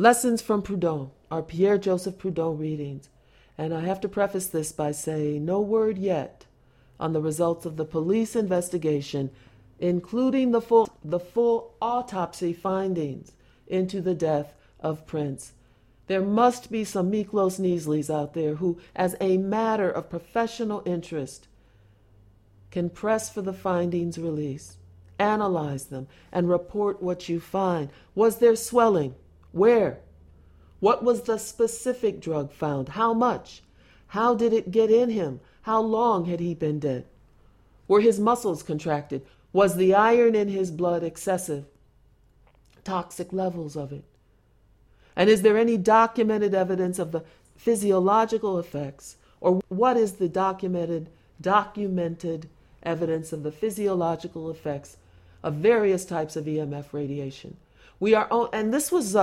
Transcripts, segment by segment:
Lessons from Proudhon are Pierre-Joseph Proudhon readings, and I have to preface this by saying no word yet on the results of the police investigation, including the full autopsy findings into the death of Prince. There must be some Miklos Niesleys out there who, as a matter of professional interest, can press for the findings release, analyze them, and report what you find. Was there swelling? Where? What was the specific drug found? How much? How did it get in him? How long had he been dead? Were his muscles contracted? Was the iron in his blood excessive? Toxic levels of it. And is there any documented evidence of the physiological effects, or what is the documented evidence of the physiological effects of various types of EMF radiation? And this was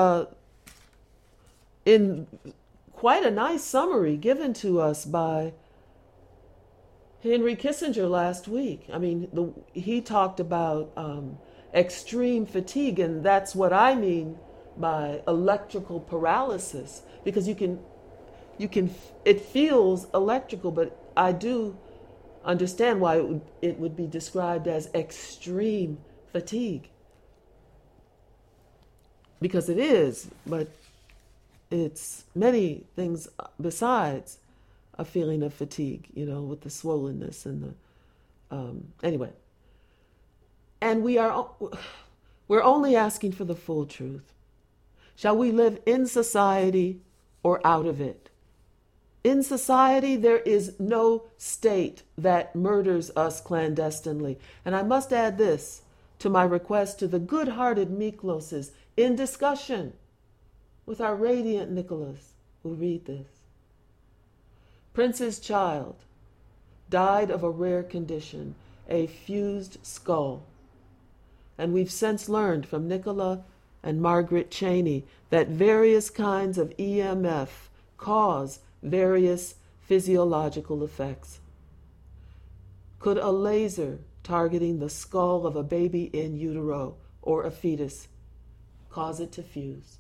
in quite a nice summary given to us by Henry Kissinger last week. I mean, he talked about extreme fatigue, and that's what I mean by electrical paralysis, because it feels electrical, but I do understand why it would be described as extreme fatigue, because it is, but it's many things besides a feeling of fatigue, with the swollenness and the anyway. And we're only asking for the full truth. Shall we live in society or out of it? In society, there is no state that murders us clandestinely. And I must add this to my request to the good-hearted Mikloses in discussion with our radiant Nicholas who read this. Prince's child died of a rare condition, a fused skull. And we've since learned from Nicola and Margaret Cheney that various kinds of EMF cause various physiological effects. Could a laser targeting the skull of a baby in utero or a fetus cause it to fuse?